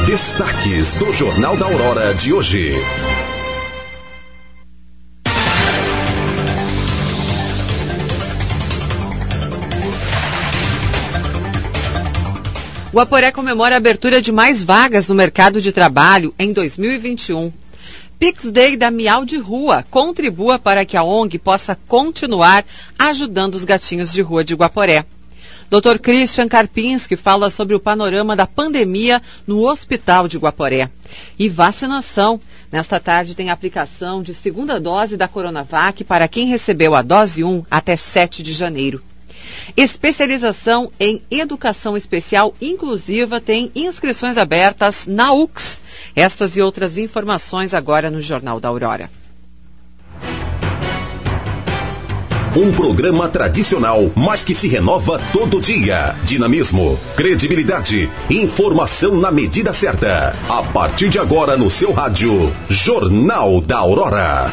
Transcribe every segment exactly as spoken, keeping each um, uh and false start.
Destaques do Jornal da Aurora de hoje. Guaporé comemora a abertura de mais vagas no mercado de trabalho em dois mil e vinte e um. Pix Day da Miau de Rua contribua para que a O N G possa continuar ajudando os gatinhos de rua de Guaporé. doutor Christian Karpinski fala sobre o panorama da pandemia no Hospital de Guaporé. E vacinação. Nesta tarde tem aplicação de segunda dose da Coronavac para quem recebeu a dose um até sete de janeiro. Especialização em Educação Especial Inclusiva tem inscrições abertas na U X. Estas e outras informações agora no Jornal da Aurora. Um programa tradicional, mas que se renova todo dia. Dinamismo, credibilidade, informação na medida certa. A partir de agora no seu rádio, Jornal da Aurora.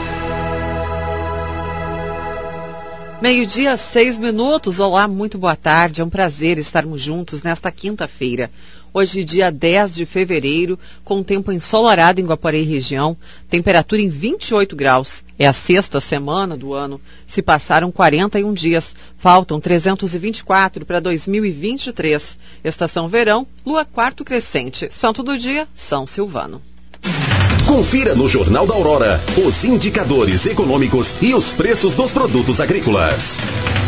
Meio-dia, seis minutos. Olá, muito boa tarde. É um prazer estarmos juntos nesta quinta-feira. Hoje, dia dez de fevereiro, com tempo ensolarado em Guaporé e região, temperatura em vinte e oito graus. É a sexta semana do ano. Se passaram quarenta e um dias. Faltam trezentos e vinte e quatro para dois mil e vinte e três. Estação verão, lua quarto crescente. Santo do dia, São Silvano. Confira no Jornal da Aurora os indicadores econômicos e os preços dos produtos agrícolas.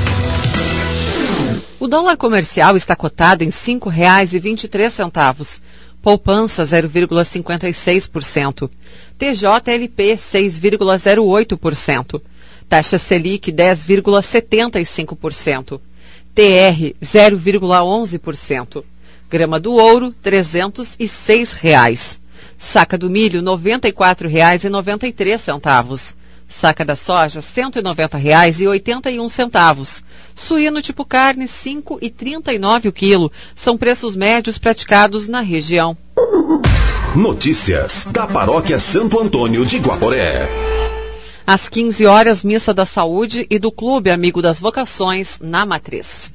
O dólar comercial está cotado em cinco reais e vinte e três centavos. Poupança zero vírgula cinquenta e seis por cento. T J L P seis vírgula zero oito por cento. Taxa Selic dez vírgula setenta e cinco por cento. T R zero vírgula onze por cento. Grama do ouro trezentos e seis reais. Saca do milho, noventa e quatro reais e noventa e três centavos. Saca da soja, cento e noventa reais e oitenta e um centavos. Suíno tipo carne, cinco reais e trinta e nove o quilo. São preços médios praticados na região. Notícias da Paróquia Santo Antônio de Guaporé. Às quinze horas, Missa da Saúde e do Clube Amigo das Vocações, na Matriz.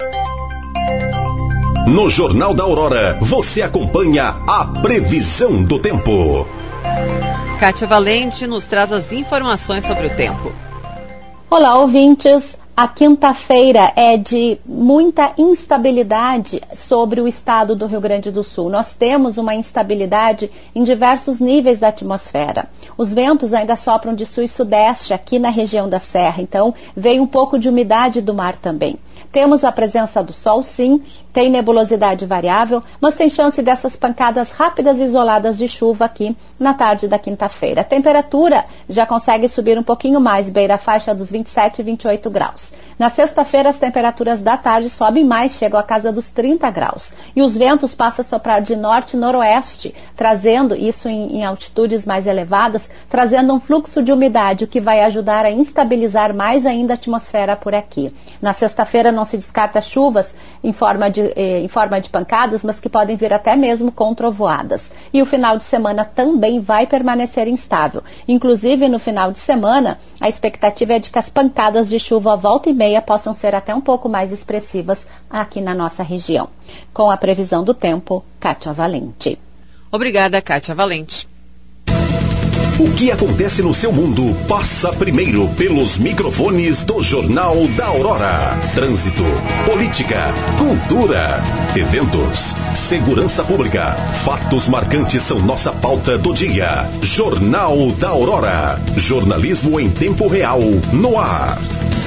No Jornal da Aurora, você acompanha a previsão do tempo. Kátia Valente nos traz as informações sobre o tempo. Olá, ouvintes. A quinta-feira é de muita instabilidade sobre o estado do Rio Grande do Sul. Nós temos uma instabilidade em diversos níveis da atmosfera. Os ventos ainda sopram de sul e sudeste aqui na região da Serra, então veio um pouco de umidade do mar também. Temos a presença do sol, sim, tem nebulosidade variável, mas tem chance dessas pancadas rápidas e isoladas de chuva aqui na tarde da quinta-feira. A temperatura já consegue subir um pouquinho mais, beira a faixa dos vinte e sete e vinte e oito graus. Na sexta-feira, as temperaturas da tarde sobem mais, chegam à casa dos trinta graus. E os ventos passam a soprar de norte e noroeste, trazendo, isso em, em altitudes mais elevadas, trazendo um fluxo de umidade, o que vai ajudar a instabilizar mais ainda a atmosfera por aqui. Na sexta-feira não se descarta chuvas em forma de, eh, em forma de pancadas, mas que podem vir até mesmo com trovoadas. E o final de semana também vai permanecer instável. Inclusive, no final de semana, a expectativa é de que as pancadas de chuva à volta e meia possam ser até um pouco mais expressivas aqui na nossa região. Com a previsão do tempo, Kátia Valente. Obrigada, Kátia Valente. O que acontece no seu mundo passa primeiro pelos microfones do Jornal da Aurora. Trânsito, política, cultura, eventos, segurança pública. Fatos marcantes são nossa pauta do dia. Jornal da Aurora. Jornalismo em tempo real, no ar.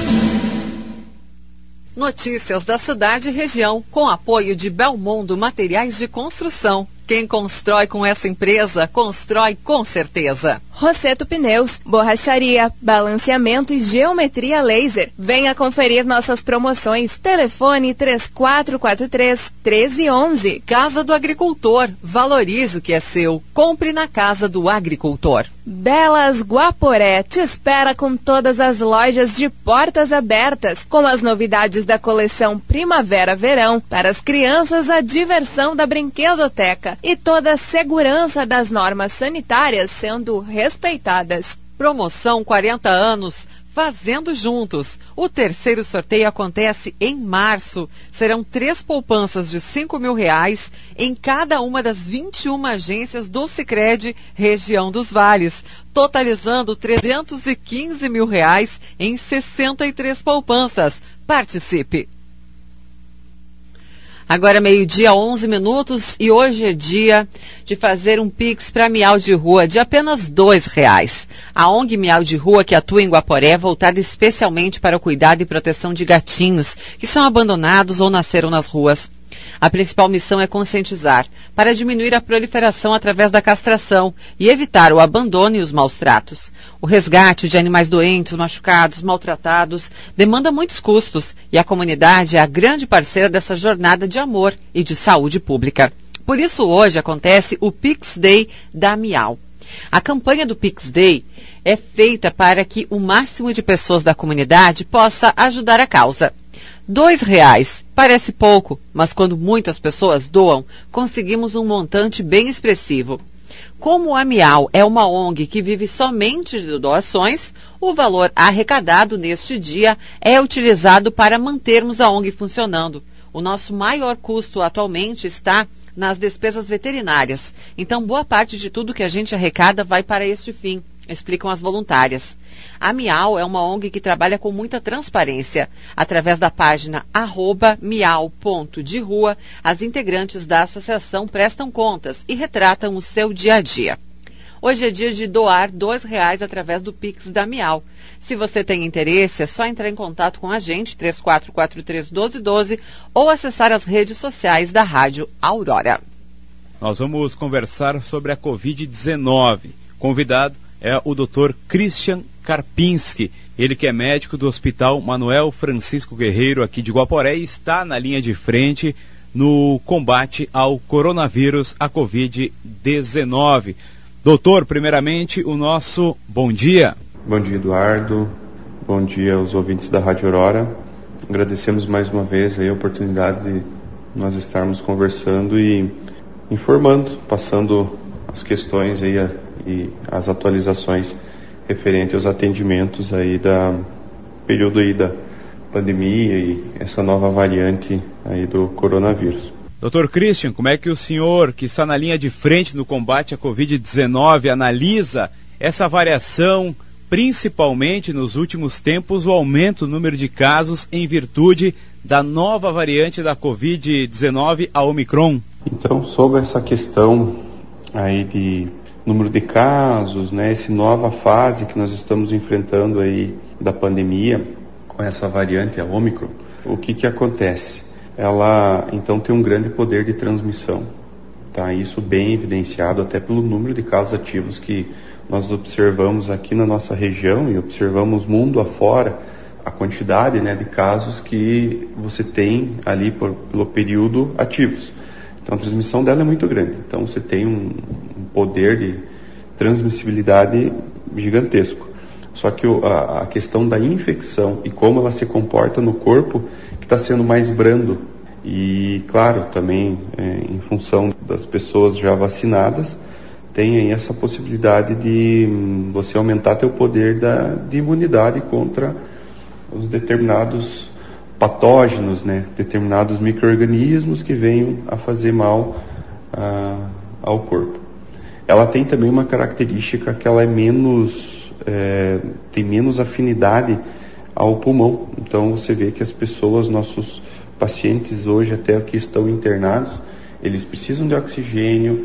Notícias da cidade e região, com apoio de Belmondo Materiais de Construção. Quem constrói com essa empresa, constrói com certeza. Rosseto Pneus, borracharia, balanceamento e geometria laser. Venha conferir nossas promoções. Telefone três quatro quatro três, um três um um. Casa do Agricultor. Valorize o que é seu. Compre na Casa do Agricultor. Belas Guaporé te espera com todas as lojas de portas abertas, com as novidades da coleção Primavera-Verão. Para as crianças, a diversão da brinquedoteca e toda a segurança das normas sanitárias sendo respeitadas. Promoção quarenta anos. Fazendo Juntos. O terceiro sorteio acontece em março. Serão três poupanças de cinco mil reais em cada uma das vinte e uma agências do Sicredi Região dos Vales, totalizando trezentos e quinze mil reais em sessenta e três poupanças. Participe! Agora meio-dia, onze minutos, e hoje é dia de fazer um Pix para Miau de Rua de apenas dois reais. A O N G Miau de Rua, que atua em Guaporé, é voltada especialmente para o cuidado e proteção de gatinhos que são abandonados ou nasceram nas ruas. A principal missão é conscientizar para diminuir a proliferação através da castração e evitar o abandono e os maus tratos. O resgate de animais doentes, machucados, maltratados demanda muitos custos e a comunidade é a grande parceira dessa jornada de amor e de saúde pública. Por isso hoje acontece o Pix Day da Miau. A campanha do Pix Day é feita para que o máximo de pessoas da comunidade possa ajudar a causa. Dois reais parece pouco, mas quando muitas pessoas doam, conseguimos um montante bem expressivo. Como a Miau é uma O N G que vive somente de doações, o valor arrecadado neste dia é utilizado para mantermos a O N G funcionando. O nosso maior custo atualmente está nas despesas veterinárias. Então, boa parte de tudo que a gente arrecada vai para este fim, explicam as voluntárias. A Miau é uma O N G que trabalha com muita transparência. Através da página arroba miau ponto de rua, as integrantes da associação prestam contas e retratam o seu dia a dia. Hoje é dia de doar dois reais através do Pix da Miau. Se você tem interesse, é só entrar em contato com a gente, três quatro quatro três, um dois um dois, ou acessar as redes sociais da Rádio Aurora. Nós vamos conversar sobre a covid dezenove. Convidado é o doutor Christian Karpinski, ele que é médico do Hospital Manuel Francisco Guerreiro aqui de Guaporé e está na linha de frente no combate ao coronavírus, a covid dezenove. Doutor, primeiramente, o nosso bom dia. Bom dia, Eduardo. Bom dia aos ouvintes da Rádio Aurora. Agradecemos mais uma vez aí a oportunidade de nós estarmos conversando e informando, passando as questões aí a, e as atualizações referente aos atendimentos aí da período aí da pandemia e essa nova variante aí do coronavírus. doutor Christian, como é que o senhor, que está na linha de frente no combate à covid dezenove, analisa essa variação, principalmente nos últimos tempos, o aumento do número de casos em virtude da nova variante da covid dezenove, a Omicron? Então, sobre essa questão aí de número de casos, né, essa nova fase que nós estamos enfrentando aí da pandemia, com essa variante, a Omicron, o que que acontece? Ela, então, tem um grande poder de transmissão, tá? Isso bem evidenciado até pelo número de casos ativos que nós observamos aqui na nossa região e observamos mundo afora, a quantidade, né, de casos que você tem ali por, pelo período ativos. Então, a transmissão dela é muito grande. Então, você tem um, um poder de transmissibilidade gigantesco. Só que o, a, a questão da infecção e como ela se comporta no corpo que está sendo mais brando. E, claro, também é, em função das pessoas já vacinadas, tem aí essa possibilidade de hum, você aumentar teu poder da, de imunidade contra os determinados patógenos, né, determinados micro-organismos que venham a fazer mal ah, ao corpo. Ela tem também uma característica que ela é menos, é, tem menos afinidade ao pulmão. Então você vê que as pessoas, nossos pacientes hoje até que estão internados, eles precisam de oxigênio,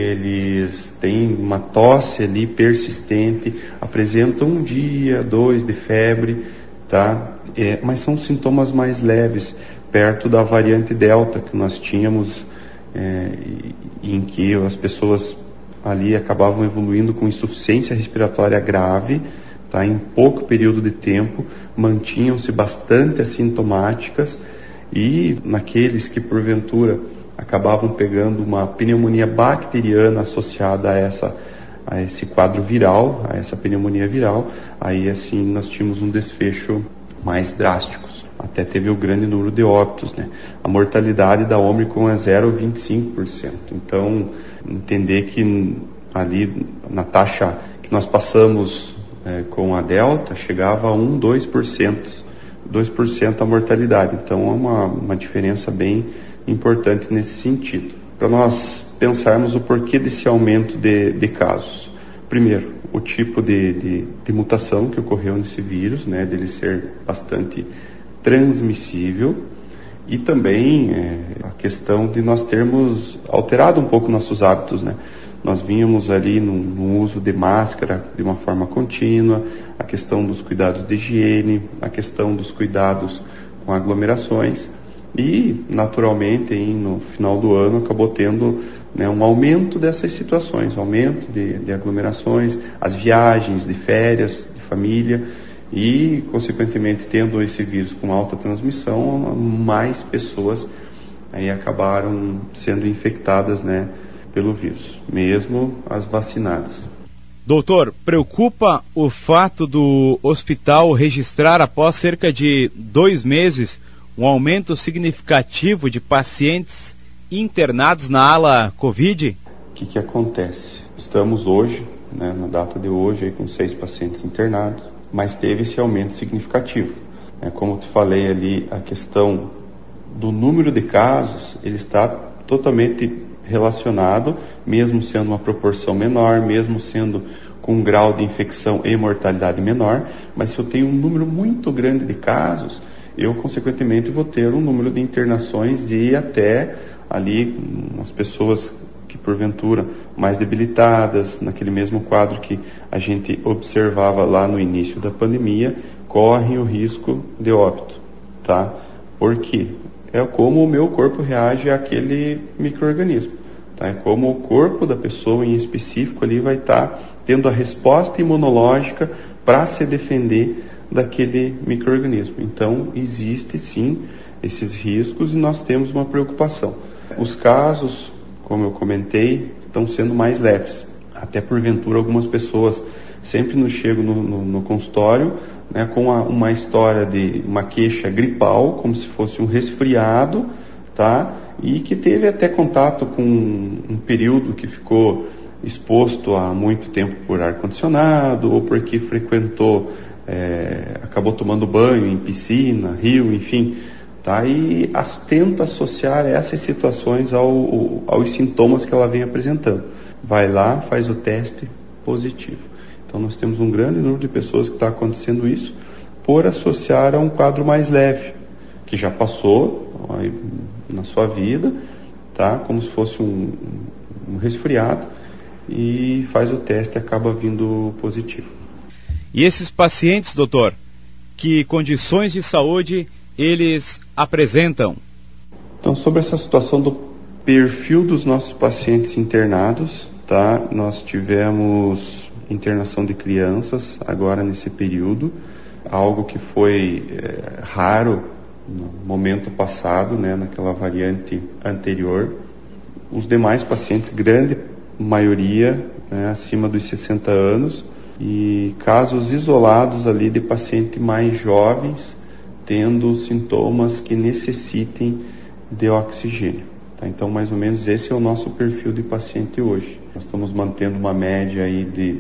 eles têm uma tosse ali persistente, apresentam um dia, dois de febre, tá? É, mas são sintomas mais leves, perto da variante Delta que nós tínhamos, é, em que as pessoas ali acabavam evoluindo com insuficiência respiratória grave, tá? Em pouco período de tempo, mantinham-se bastante assintomáticas e naqueles que porventura acabavam pegando uma pneumonia bacteriana associada a essa a esse quadro viral, a essa pneumonia viral, aí assim nós tínhamos um desfecho mais drásticos. Até teve o grande número de óbitos, né? A mortalidade da Omicron é zero vírgula vinte e cinco por cento. Então, entender que ali na taxa que nós passamos é, com a Delta chegava a um, dois por cento, dois por cento a mortalidade. Então é uma, uma diferença bem importante nesse sentido. Para nós pensarmos o porquê desse aumento de, de casos. Primeiro, o tipo de, de, de mutação que ocorreu nesse vírus, né, dele ser bastante transmissível, e também é, a questão de nós termos alterado um pouco nossos hábitos, né? Nós vínhamos ali no, no uso de máscara de uma forma contínua, a questão dos cuidados de higiene, a questão dos cuidados com aglomerações, e naturalmente aí, no final do ano acabou tendo, né, um aumento dessas situações, um aumento de, de aglomerações, as viagens de férias, de família, e consequentemente tendo esse vírus com alta transmissão, mais pessoas aí acabaram sendo infectadas, né, pelo vírus, mesmo as vacinadas. Doutor, preocupa o fato do hospital registrar após cerca de dois meses um aumento significativo de pacientes internados na ala Covid? O que que acontece? Estamos hoje, né, na data de hoje, aí, com seis pacientes internados, mas teve esse aumento significativo. É, como eu te falei ali, a questão do número de casos, ele está totalmente relacionado, mesmo sendo uma proporção menor, mesmo sendo com um grau de infecção e mortalidade menor, mas se eu tenho um número muito grande de casos, eu, consequentemente, vou ter um número de internações e até ali as pessoas que, porventura, mais debilitadas, naquele mesmo quadro que a gente observava lá no início da pandemia, correm o risco de óbito, tá? Por quê? É como o meu corpo reage àquele micro-organismo, tá? É como o corpo da pessoa em específico ali vai estar tendo a resposta imunológica para se defender daquele micro-organismo. Então, existe sim esses riscos e nós temos uma preocupação. Os casos, como eu comentei, estão sendo mais leves. Até porventura algumas pessoas sempre nos chegam no, no, no consultório, né, com a, uma história de uma queixa gripal, como se fosse um resfriado, tá? E que teve até contato com um, um período que ficou exposto há muito tempo por ar-condicionado, ou porque frequentou, é, acabou tomando banho em piscina, rio, enfim, tá? E as, tenta associar essas situações ao, aos sintomas que ela vem apresentando. Vai lá, faz o teste positivo. Então nós temos um grande número de pessoas que está acontecendo isso por associar a um quadro mais leve, que já passou aí, na sua vida, tá? Como se fosse um, um resfriado, e faz o teste e acaba vindo positivo. E esses pacientes, doutor, que condições de saúde eles apresentam? Então, sobre essa situação do perfil dos nossos pacientes internados, tá? Nós tivemos internação de crianças agora nesse período, algo que foi é, raro no momento passado, né, naquela variante anterior. Os demais pacientes, grande maioria, né, acima dos sessenta anos, e casos isolados ali de pacientes mais jovens tendo sintomas que necessitem de oxigênio. Tá? Então, mais ou menos esse é o nosso perfil de paciente hoje. Nós estamos mantendo uma média aí de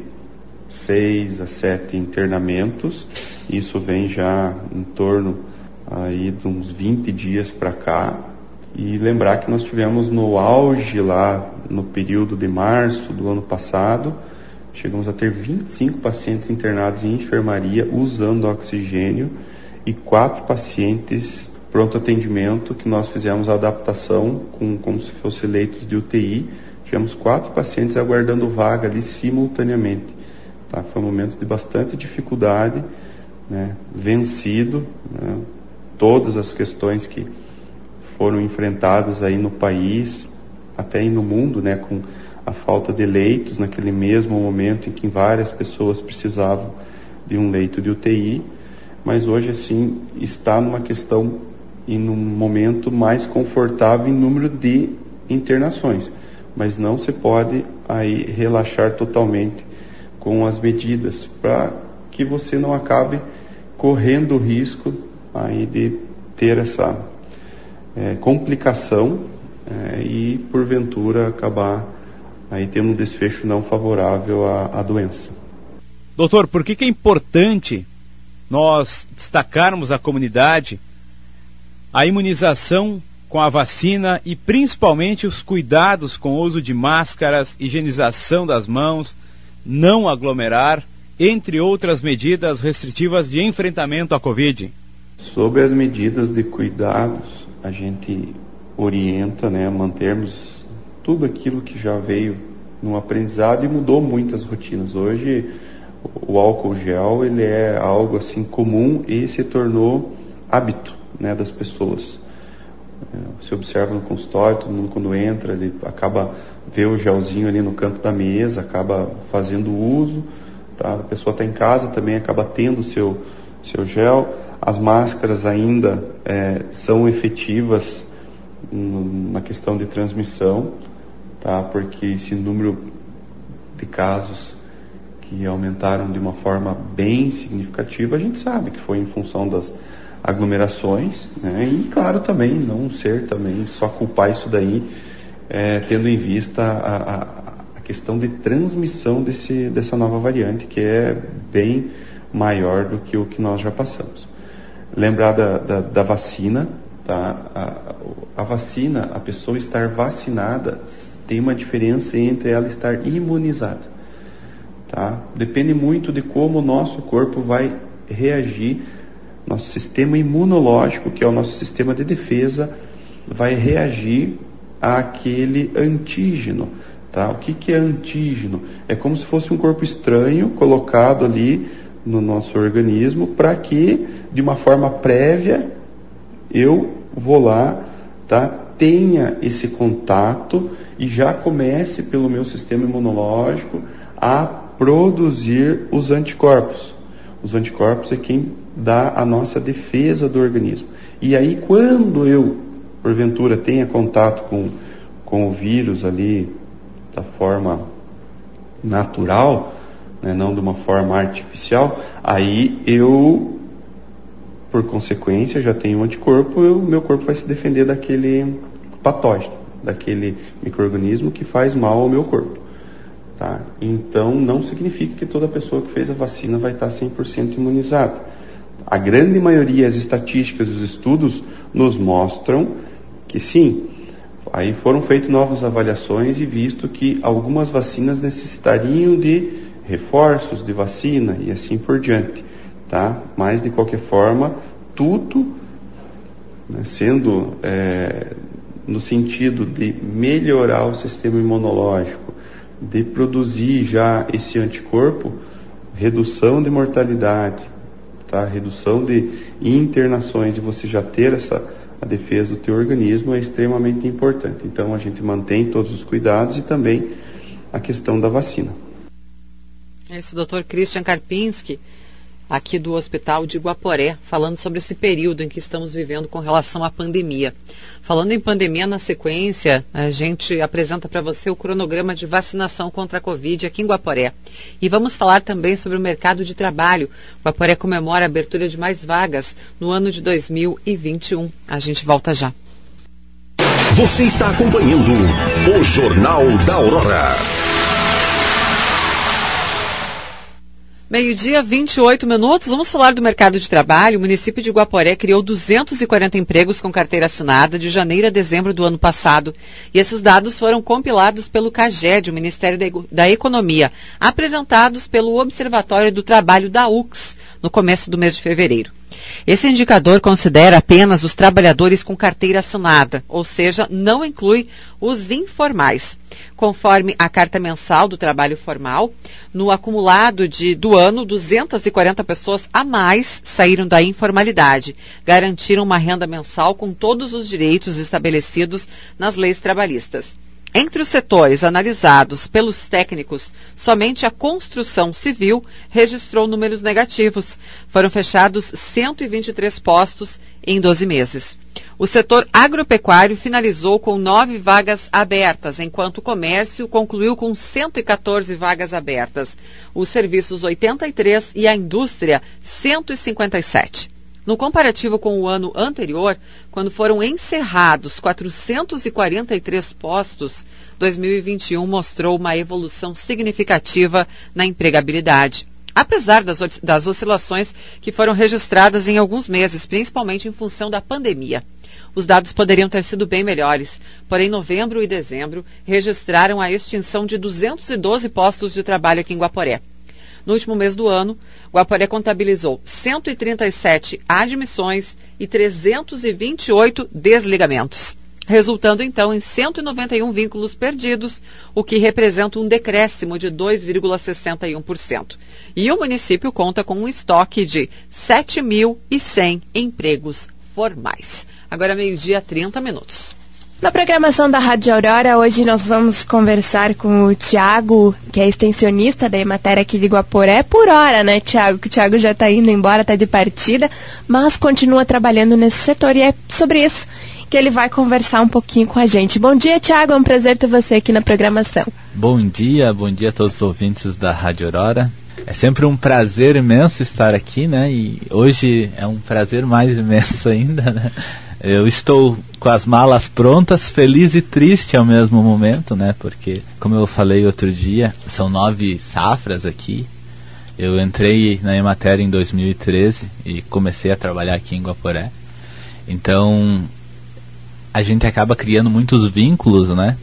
seis a sete internamentos. Isso vem já em torno aí de uns vinte dias para cá. E lembrar que nós tivemos no auge lá no período de março do ano passado, chegamos a ter vinte e cinco pacientes internados em enfermaria usando oxigênio e quatro pacientes pronto atendimento que nós fizemos a adaptação com, como se fossem leitos de U T I. Tivemos quatro pacientes aguardando vaga ali simultaneamente. Tá? Foi um momento de bastante dificuldade, né? Vencido, né? Todas as questões que foram enfrentadas aí no país, até aí no mundo, né? Com a falta de leitos naquele mesmo momento em que várias pessoas precisavam de um leito de U T I, mas hoje assim está numa questão e num momento mais confortável em número de internações, mas não se pode aí relaxar totalmente com as medidas para que você não acabe correndo o risco aí de ter essa é, complicação é, e porventura acabar aí tendo um desfecho não favorável à, à doença. Doutor, por que que é importante nós destacarmos à comunidade a imunização com a vacina e principalmente os cuidados com o uso de máscaras, higienização das mãos, não aglomerar, entre outras medidas restritivas de enfrentamento à Covid? Sobre as medidas de cuidados, a gente orienta, né, a mantermos tudo aquilo que já veio no aprendizado e mudou muitas rotinas. Hoje, o álcool gel, ele é algo assim comum e se tornou hábito, né, das pessoas. Você observa no consultório, todo mundo quando entra, ele acaba vê o gelzinho ali no canto da mesa, acaba fazendo uso, tá? A pessoa está em casa também acaba tendo o seu, seu gel. As máscaras ainda é, são efetivas no, na questão de transmissão, tá? Porque esse número de casos que aumentaram de uma forma bem significativa, a gente sabe que foi em função das aglomerações, né? E claro também, não ser também só culpar isso daí, é, tendo em vista a, a, a questão de transmissão desse, dessa nova variante, que é bem maior do que o que nós já passamos. Lembrar da, da, da vacina, tá? A, a vacina, a pessoa estar vacinada, tem uma diferença entre ela estar imunizada, tá? Depende muito de como o nosso corpo vai reagir. Nosso sistema imunológico, que é o nosso sistema de defesa, vai reagir àquele antígeno, tá? O que que é antígeno? É como se fosse um corpo estranho colocado ali no nosso organismo para que, de uma forma prévia, eu vou lá, tá? Tenha esse contato e já comece pelo meu sistema imunológico a produzir os anticorpos. Os anticorpos é quem dá a nossa defesa do organismo. E aí, quando eu, porventura, tenha contato com, com o vírus ali da forma natural, né, não de uma forma artificial, aí eu, por consequência, já tenho um anticorpo, o meu corpo vai se defender daquele patógeno, daquele micro-organismo que faz mal ao meu corpo. Tá? Então, não significa que toda pessoa que fez a vacina vai estar cem por cento imunizada. A grande maioria, as estatísticas dos estudos nos mostram que sim. Aí foram feitas novas avaliações e visto que algumas vacinas necessitariam de reforços de vacina e assim por diante, tá? Mas, de qualquer forma, tudo, né, sendo é, no sentido de melhorar o sistema imunológico, de produzir já esse anticorpo, redução de mortalidade, tá? Redução de internações e você já ter essa a defesa do teu organismo é extremamente importante. Então a gente mantém todos os cuidados e também a questão da vacina. É isso, doutor Christian Karpinski, aqui do Hospital de Guaporé, falando sobre esse período em que estamos vivendo com relação à pandemia. Falando em pandemia, na sequência, a gente apresenta para você o cronograma de vacinação contra a Covid aqui em Guaporé. E vamos falar também sobre o mercado de trabalho. Guaporé comemora a abertura de mais vagas no ano de dois mil e vinte e um. A gente volta já. Você está acompanhando o Jornal da Aurora. Meio-dia, vinte e oito minutos. Vamos falar do mercado de trabalho. O município de Guaporé criou duzentos e quarenta empregos com carteira assinada de janeiro a dezembro do ano passado. E esses dados foram compilados pelo CAGED, o Ministério da Economia, apresentados pelo Observatório do Trabalho da U C S, no começo do mês de fevereiro. Esse indicador considera apenas os trabalhadores com carteira assinada, ou seja, não inclui os informais. Conforme a carta mensal do trabalho formal, no acumulado de, do ano, duzentas e quarenta pessoas a mais saíram da informalidade, garantiram uma renda mensal com todos os direitos estabelecidos nas leis trabalhistas. Entre os setores analisados pelos técnicos, somente a construção civil registrou números negativos. Foram fechados cento e vinte e três postos em doze meses. O setor agropecuário finalizou com nove vagas abertas, enquanto o comércio concluiu com cento e quatorze vagas abertas. Os serviços oitenta e três e a indústria cento e cinquenta e sete. No comparativo com o ano anterior, quando foram encerrados quatrocentos e quarenta e três postos, dois mil e vinte e um mostrou uma evolução significativa na empregabilidade. apesar das, das oscilações que foram registradas em alguns meses, principalmente em função da pandemia. Os dados poderiam ter sido bem melhores, porém novembro e dezembro registraram a extinção de duzentos e doze postos de trabalho aqui em Guaporé. No último mês do ano, Guaporé contabilizou cento e trinta e sete admissões e trezentos e vinte e oito desligamentos, resultando então em cento e noventa e um vínculos perdidos, o que representa um decréscimo de dois vírgula sessenta e um por cento. E o município conta com um estoque de sete mil e cem empregos formais. Agora meio-dia, trinta minutos. Na programação da Rádio Aurora, hoje nós vamos conversar com o Tiago, que é extensionista da Emater aqui de Guaporé, por hora, né, Tiago? Que o Tiago já está indo embora, está de partida, mas continua trabalhando nesse setor, e é sobre isso que ele vai conversar um pouquinho com a gente. Bom dia, Tiago, é um prazer ter você aqui na programação. Bom dia, bom dia a todos os ouvintes da Rádio Aurora. É sempre um prazer imenso estar aqui, né, e hoje é um prazer mais imenso ainda, né. Eu estou com as malas prontas, feliz e triste ao mesmo momento, né? Porque, como eu falei outro dia, são nove safras aqui. Eu entrei na Emater em dois mil e treze e comecei a trabalhar aqui em Guaporé. Então, a gente acaba criando muitos vínculos, né?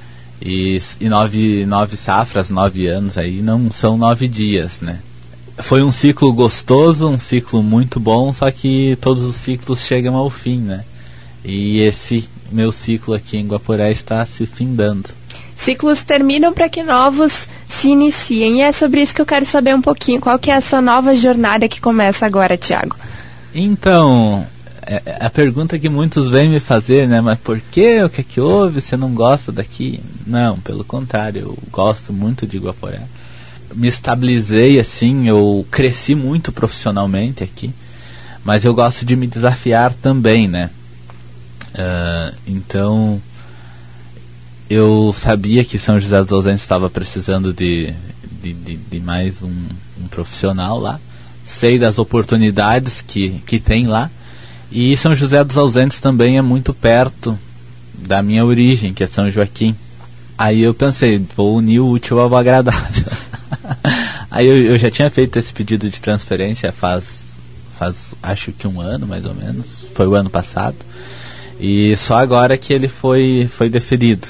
E, e nove, nove safras, nove anos aí, não são nove dias, né? Foi um ciclo gostoso, um ciclo muito bom, só que todos os ciclos chegam ao fim, né? E esse meu ciclo aqui em Guaporé está se findando. Ciclos terminam para que novos se iniciem, e é sobre isso que eu quero saber um pouquinho. Qual que é essa nova jornada que começa agora, Tiago? Então, é a pergunta que muitos vêm me fazer, né? Mas por quê? O que é que houve? Você não gosta daqui? Não, pelo contrário, eu gosto muito de Guaporé. Me estabilizei assim, eu cresci muito profissionalmente aqui, mas eu gosto de me desafiar também, né? Uh, então eu sabia que São José dos Ausentes estava precisando de, de, de, de mais um, um profissional lá, sei das oportunidades que, que tem lá, e São José dos Ausentes também é muito perto da minha origem, que é São Joaquim. Aí eu pensei, vou unir o útil ao agradável. Aí eu, eu já tinha feito esse pedido de transferência faz, faz acho que um ano mais ou menos, foi o ano passado, e só agora que ele foi, foi deferido.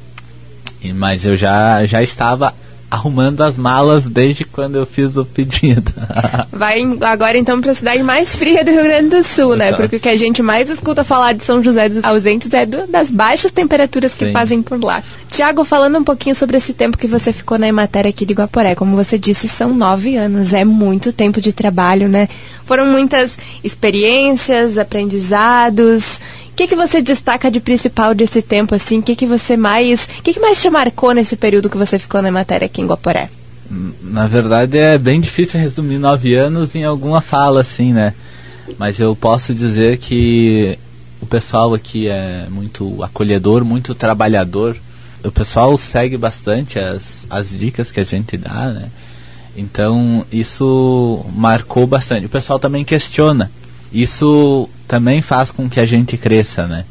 E, mas eu já, já estava arrumando as malas desde quando eu fiz o pedido. Vai agora então para a cidade mais fria do Rio Grande do Sul, né? Exato. Porque o que a gente mais escuta falar de São José dos Ausentes é do, das baixas temperaturas que Sim. fazem por lá. Tiago, falando um pouquinho sobre esse tempo que você ficou na Emater aqui de Guaporé, como você disse, são nove anos, é muito tempo de trabalho, né? Foram muitas experiências, aprendizados. O que, que você destaca de principal desse tempo, assim? O que, que você mais... O que, que mais te marcou nesse período que você ficou na Emater aqui em Guaporé? Na verdade é bem difícil resumir nove anos em alguma fala, assim, né? Mas eu posso dizer que o pessoal aqui é muito acolhedor, muito trabalhador. O pessoal segue bastante as, as dicas que a gente dá, né? Então isso marcou bastante. O pessoal também questiona. Isso também faz com que a gente cresça, né?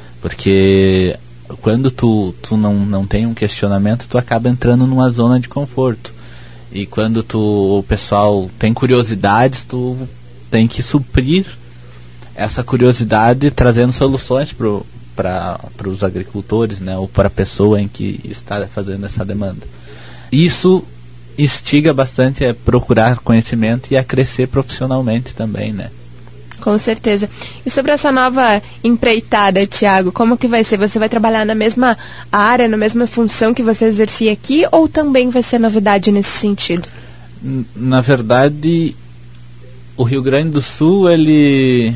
Porque quando tu, tu não, não tem um questionamento, tu acaba entrando numa zona de conforto. E quando tu, o pessoal tem curiosidades, tu tem que suprir essa curiosidade trazendo soluções para os agricultores, né? Ou para a pessoa em que está fazendo essa demanda. Isso instiga bastante a procurar conhecimento e a crescer profissionalmente também, né? Com certeza. E sobre essa nova empreitada, Tiago, como que vai ser? Você vai trabalhar na mesma área, na mesma função que você exercia aqui, ou também vai ser novidade nesse sentido? Na verdade, o Rio Grande do Sul, ele...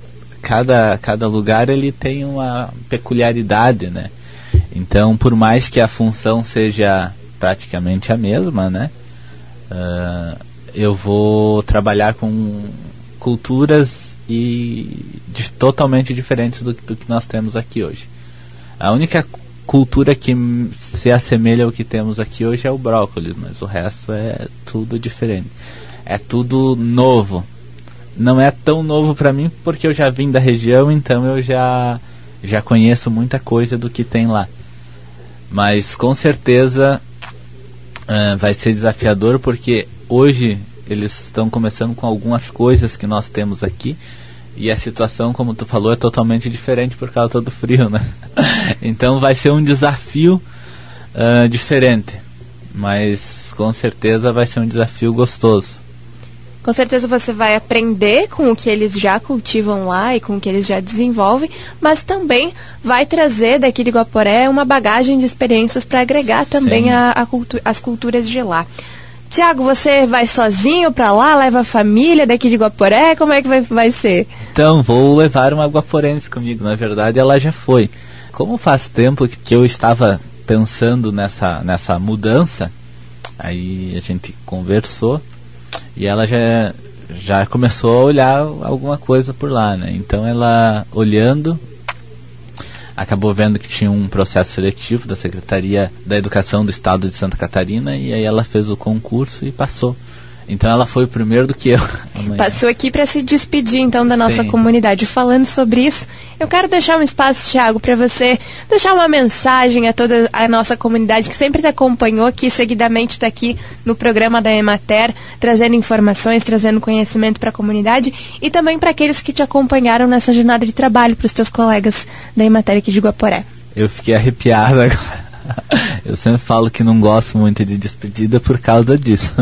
Cada, cada lugar ele tem uma peculiaridade, né? Então, por mais que a função seja praticamente a mesma, né? Uh, eu vou trabalhar com culturas e de, totalmente diferentes do, do que nós temos aqui hoje. A única cultura que se assemelha ao que temos aqui hoje é o brócolis, mas o resto é tudo diferente. É tudo novo. Não é tão novo para mim porque eu já vim da região, então eu já, já conheço muita coisa do que tem lá. Mas com certeza uh, vai ser desafiador, porque hoje eles estão começando com algumas coisas que nós temos aqui, e a situação, como tu falou, é totalmente diferente por causa do frio, né? Então vai ser um desafio uh, diferente, mas com certeza vai ser um desafio gostoso. Com certeza você vai aprender com o que eles já cultivam lá e com o que eles já desenvolvem, mas também vai trazer daqui de Guaporé uma bagagem de experiências para agregar também a, a cultu- as culturas de lá. Tiago, você vai sozinho para lá, leva a família daqui de Guaporé? Como é que vai, vai ser? Então, vou levar uma guaporense comigo. Na verdade, ela já foi. Como faz tempo que eu estava pensando nessa, nessa mudança, aí a gente conversou e ela já, já começou a olhar alguma coisa por lá, né? Então ela, olhando, acabou vendo que tinha um processo seletivo da Secretaria da Educação do Estado de Santa Catarina, e aí ela fez o concurso e passou. Então ela foi primeiro do que eu. Amanhã. Passou aqui para se despedir então da nossa Sim. comunidade. Falando sobre isso, eu quero deixar um espaço, Tiago, para você deixar uma mensagem a toda a nossa comunidade que sempre te acompanhou aqui, seguidamente está aqui no programa da Emater, trazendo informações, trazendo conhecimento para a comunidade, e também para aqueles que te acompanharam nessa jornada de trabalho, para os teus colegas da Emater aqui de Guaporé. Eu fiquei arrepiado agora. Eu sempre falo que não gosto muito de despedida por causa disso.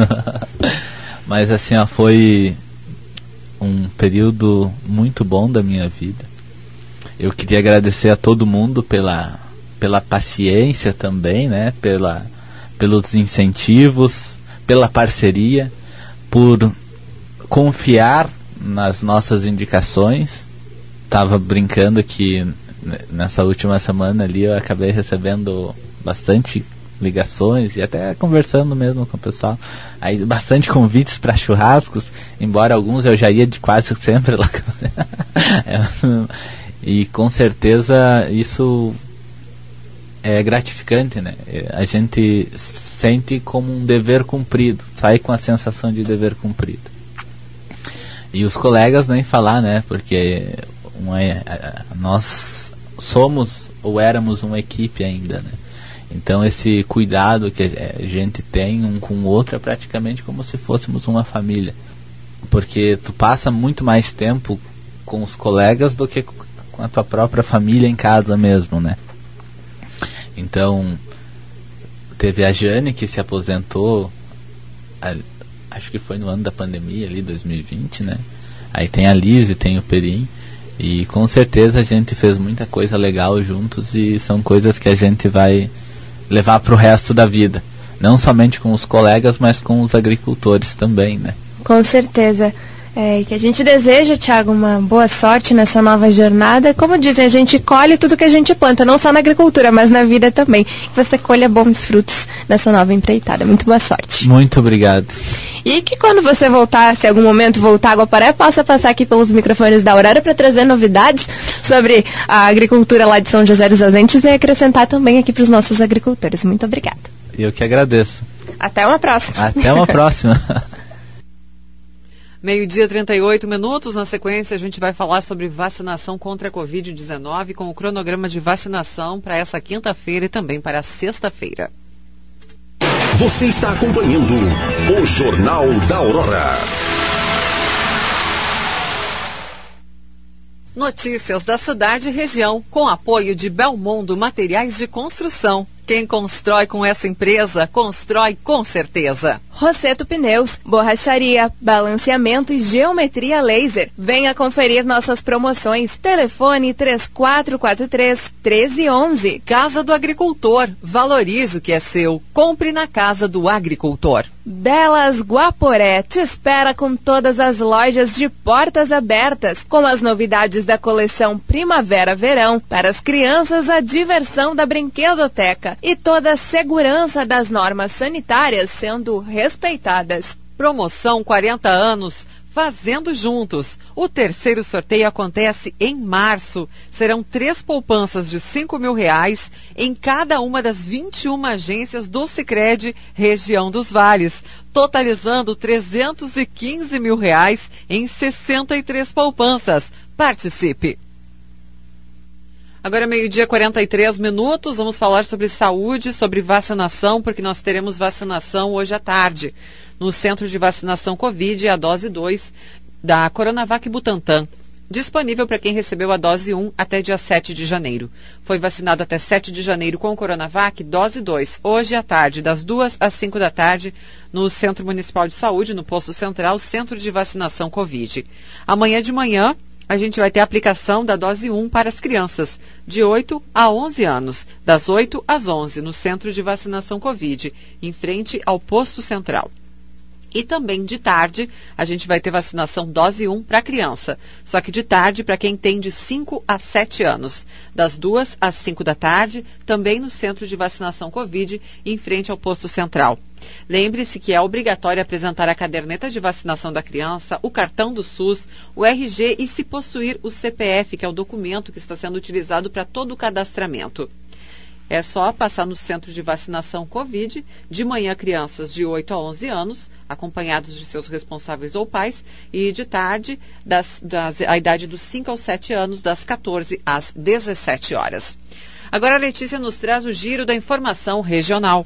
Mas assim, ó, foi um período muito bom da minha vida. Eu queria agradecer a todo mundo pela, pela paciência também, né? Pela, pelos incentivos, pela parceria, por confiar nas nossas indicações. Tava brincando que nessa última semana ali eu acabei recebendo bastante ligações e até conversando mesmo com o pessoal, aí bastante convites para churrascos, embora alguns eu já ia de quase sempre lá. E com certeza isso é gratificante, né? A gente sente como um dever cumprido, sai com a sensação de dever cumprido. E os colegas nem falar, né? Porque uma, nós somos ou éramos uma equipe ainda, né? Então esse cuidado que a gente tem um com o outro é praticamente como se fôssemos uma família, porque tu passa muito mais tempo com os colegas do que com a tua própria família em casa mesmo, né? Então teve a Jane que se aposentou, acho que foi no ano da pandemia ali, dois mil e vinte, né? Aí tem a Liz e tem o Perim, e com certeza a gente fez muita coisa legal juntos, e são coisas que a gente vai levar para o resto da vida, não somente com os colegas, mas com os agricultores também, né? Com certeza. É, que a gente deseja, Tiago, uma boa sorte nessa nova jornada. Como dizem, a gente colhe tudo que a gente planta, não só na agricultura, mas na vida também. Que você colha bons frutos nessa nova empreitada. Muito boa sorte. Muito obrigado. E que quando você voltar, se em algum momento voltar a Guaporé, possa passar aqui pelos microfones da Aurora para trazer novidades sobre a agricultura lá de São José dos Ausentes e acrescentar também aqui para os nossos agricultores. Muito obrigada. Eu que agradeço. Até uma próxima. Até uma próxima. Meio-dia, trinta e oito minutos. Na sequência, a gente vai falar sobre vacinação contra a covid dezenove com o cronograma de vacinação para essa quinta-feira e também para a sexta-feira. Você está acompanhando o Jornal da Aurora. Notícias da cidade e região, com apoio de Belmondo Materiais de Construção. Quem constrói com essa empresa, constrói com certeza. Rosseto Pneus, borracharia, balanceamento e geometria laser. Venha conferir nossas promoções. Telefone três quatro quatro três, um três um um. Casa do Agricultor. Valorize o que é seu. Compre na Casa do Agricultor. Delas Guaporé te espera com todas as lojas de portas abertas, com as novidades da coleção Primavera-Verão. Para as crianças, a diversão da brinquedoteca e toda a segurança das normas sanitárias sendo respeitadas. Promoção quarenta anos, fazendo juntos. O terceiro sorteio acontece em março. Serão três poupanças de cinco mil reais em cada uma das vinte e uma agências do Sicredi Região dos Vales, totalizando trezentos e quinze mil reais em sessenta e três poupanças. Participe! Agora meio-dia, quarenta e três minutos, vamos falar sobre saúde, sobre vacinação, porque nós teremos vacinação hoje à tarde no Centro de Vacinação Covid, a dose dois da Coronavac Butantan, disponível para quem recebeu a dose um até dia sete de janeiro. Foi vacinado até sete de janeiro com Coronavac, dose dois, hoje à tarde, das duas às cinco da tarde, no Centro Municipal de Saúde, no Posto Central, Centro de Vacinação Covid. Amanhã de manhã, a gente vai ter a aplicação da dose um para as crianças, de oito a onze anos, das oito às onze, no Centro de Vacinação Covid, em frente ao Posto Central. E também de tarde, a gente vai ter vacinação dose um para criança, só que de tarde para quem tem de cinco a sete anos, das duas às cinco da tarde, também no Centro de Vacinação Covid, em frente ao Posto Central. Lembre-se que é obrigatório apresentar a caderneta de vacinação da criança, o cartão do SUS, o R G e, se possuir, o C P F, que é o documento que está sendo utilizado para todo o cadastramento. É só passar no Centro de Vacinação Covid, de manhã crianças de oito a onze anos, acompanhados de seus responsáveis ou pais, e de tarde, das, das, a idade dos cinco aos sete anos, das quatorze às dezessete horas. Agora a Letícia nos traz o giro da informação regional.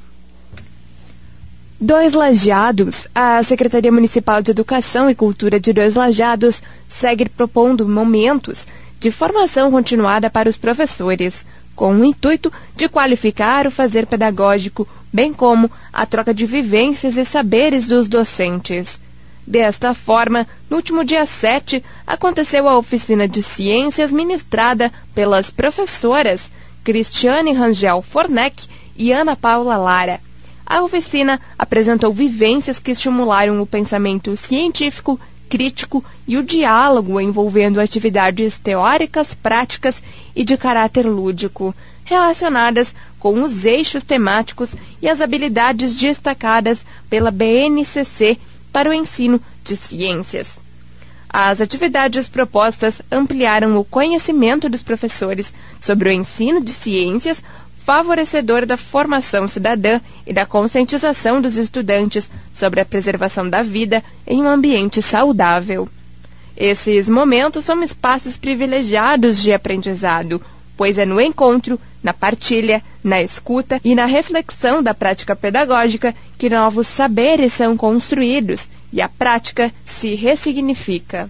Dois Lajeados. A Secretaria Municipal de Educação e Cultura de Dois Lajeados segue propondo momentos de formação continuada para os professores, com o intuito de qualificar o fazer pedagógico, bem como a troca de vivências e saberes dos docentes. Desta forma, no último dia sete, aconteceu a oficina de ciências ministrada pelas professoras Cristiane Rangel Fornec e Ana Paula Lara. A oficina apresentou vivências que estimularam o pensamento científico, crítico e o diálogo envolvendo atividades teóricas, práticas e de caráter lúdico, relacionadas com os eixos temáticos e as habilidades destacadas pela B N C C para o ensino de ciências. As atividades propostas ampliaram o conhecimento dos professores sobre o ensino de ciências, favorecedor da formação cidadã e da conscientização dos estudantes sobre a preservação da vida em um ambiente saudável. Esses momentos são espaços privilegiados de aprendizado, pois é no encontro, na partilha, na escuta e na reflexão da prática pedagógica que novos saberes são construídos e a prática se ressignifica.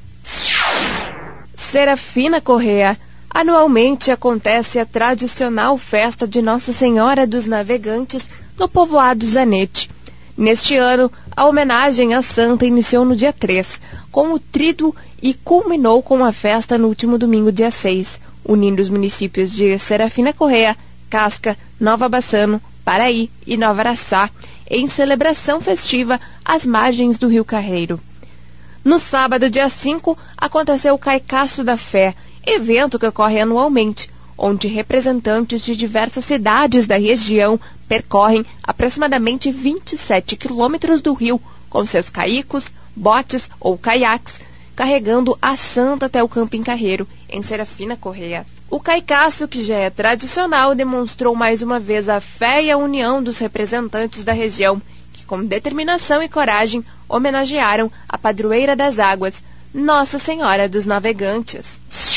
Serafina Corrêa. Anualmente acontece a tradicional festa de Nossa Senhora dos Navegantes no povoado Zanete. Neste ano, a homenagem à santa iniciou no dia três, com o tríduo e culminou com a festa no último domingo, dia seis, unindo os municípios de Serafina Corrêa, Casca, Nova Bassano, Paraí e Nova Araçá, em celebração festiva às margens do Rio Carreiro. No sábado, dia cinco, aconteceu o Caicaço da Fé, evento que ocorre anualmente, onde representantes de diversas cidades da região percorrem aproximadamente vinte e sete quilômetros do rio com seus caicos, botes ou caiaques, carregando a santa até o Camping Carreiro, em Serafina Corrêa. O caicaço, que já é tradicional, demonstrou mais uma vez a fé e a união dos representantes da região, que com determinação e coragem homenagearam a padroeira das águas, Nossa Senhora dos Navegantes.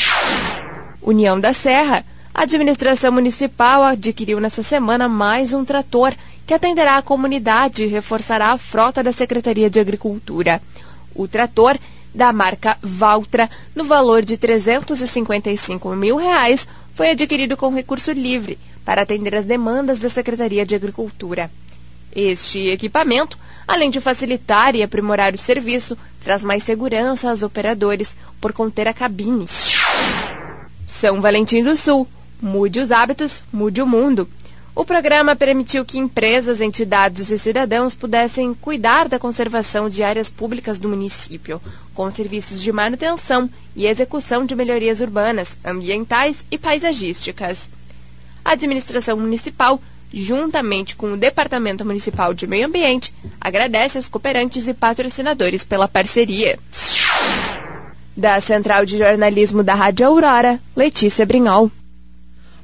União da Serra. A administração municipal adquiriu nesta semana mais um trator que atenderá a comunidade e reforçará a frota da Secretaria de Agricultura. O trator, da marca Valtra, no valor de trezentos e cinquenta e cinco mil reais, foi adquirido com recurso livre para atender as demandas da Secretaria de Agricultura. Este equipamento, além de facilitar e aprimorar o serviço, traz mais segurança aos operadores por conter a cabine. São Valentim do Sul. Mude os hábitos, mude o mundo. O programa permitiu que empresas, entidades e cidadãos pudessem cuidar da conservação de áreas públicas do município, com serviços de manutenção e execução de melhorias urbanas, ambientais e paisagísticas. A administração municipal, juntamente com o Departamento Municipal de Meio Ambiente, agradece aos cooperantes e patrocinadores pela parceria. Da Central de Jornalismo da Rádio Aurora, Letícia Brinhol.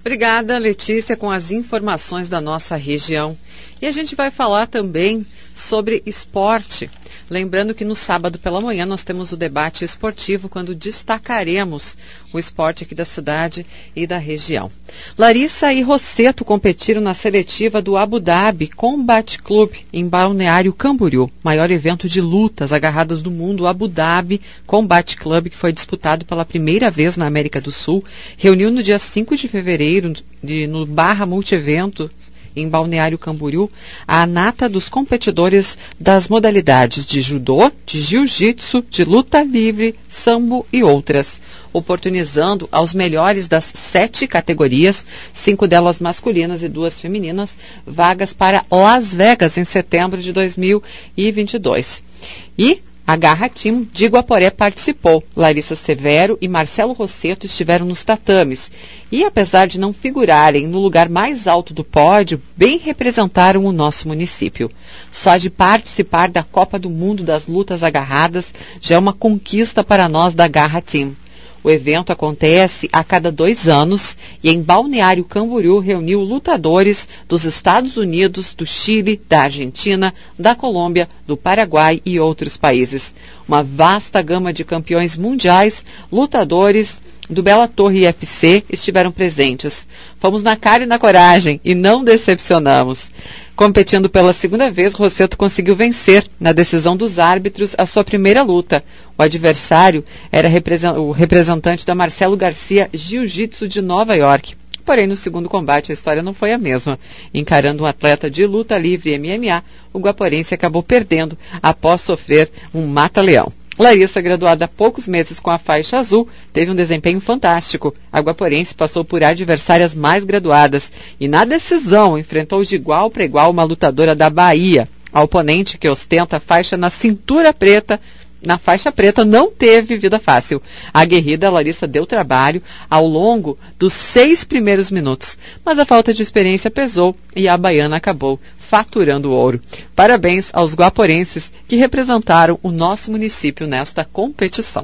Obrigada, Letícia, com as informações da nossa região. E a gente vai falar também sobre esporte. Lembrando que no sábado pela manhã nós temos o debate esportivo, quando destacaremos o esporte aqui da cidade e da região. Larissa e Rosseto competiram na seletiva do Abu Dhabi Combat Club em Balneário Camboriú, maior evento de lutas agarradas do mundo. O Abu Dhabi Combat Club, que foi disputado pela primeira vez na América do Sul, reuniu no dia cinco de fevereiro de, no Barra Multievento, em Balneário Camboriú, a nata dos competidores das modalidades de judô, de jiu-jitsu, de luta livre, sambo e outras, oportunizando aos melhores das sete categorias, cinco delas masculinas e duas femininas, vagas para Las Vegas em setembro de dois mil e vinte e dois. E a Garra Team de Guaporé participou. Larissa Severo e Marcelo Rosseto estiveram nos tatames e, apesar de não figurarem no lugar mais alto do pódio, bem representaram o nosso município. Só de participar da Copa do Mundo das Lutas Agarradas já é uma conquista para nós da Garra Team. O evento acontece a cada dois anos e em Balneário Camboriú reuniu lutadores dos Estados Unidos, do Chile, da Argentina, da Colômbia, do Paraguai e outros países. Uma vasta gama de campeões mundiais, lutadores do Bellator e U F C estiveram presentes. Fomos na cara e na coragem e não decepcionamos. Competindo pela segunda vez, Rosseto conseguiu vencer, na decisão dos árbitros, a sua primeira luta. O adversário era o representante da Marcelo Garcia Jiu-Jitsu de Nova York. Porém, no segundo combate, a história não foi a mesma. Encarando um atleta de luta livre M M A, o guaporense acabou perdendo após sofrer um mata-leão. Larissa, graduada há poucos meses com a faixa azul, teve um desempenho fantástico. A guaporense passou por adversárias mais graduadas e, na decisão, enfrentou de igual para igual uma lutadora da Bahia. A oponente, que ostenta a faixa na cintura preta, na faixa preta, não teve vida fácil. A aguerrida Larissa deu trabalho ao longo dos seis primeiros minutos, mas a falta de experiência pesou e a baiana acabou faturando o ouro. Parabéns aos guaporenses que representaram o nosso município nesta competição.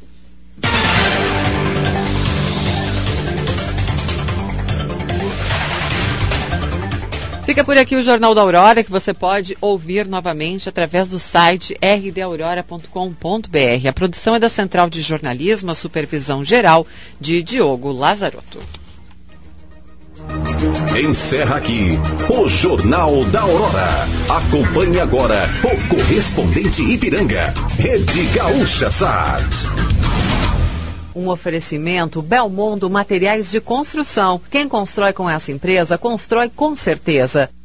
Fica por aqui o Jornal da Aurora, que você pode ouvir novamente através do site r d aurora ponto com ponto b r. A produção é da Central de Jornalismo, a supervisão geral de Diogo Lazarotto. Encerra aqui o Jornal da Aurora. Acompanhe agora o correspondente Ipiranga, Rede Gaúcha Sat. Um oferecimento Belmondo Materiais de Construção. Quem constrói com essa empresa, constrói com certeza.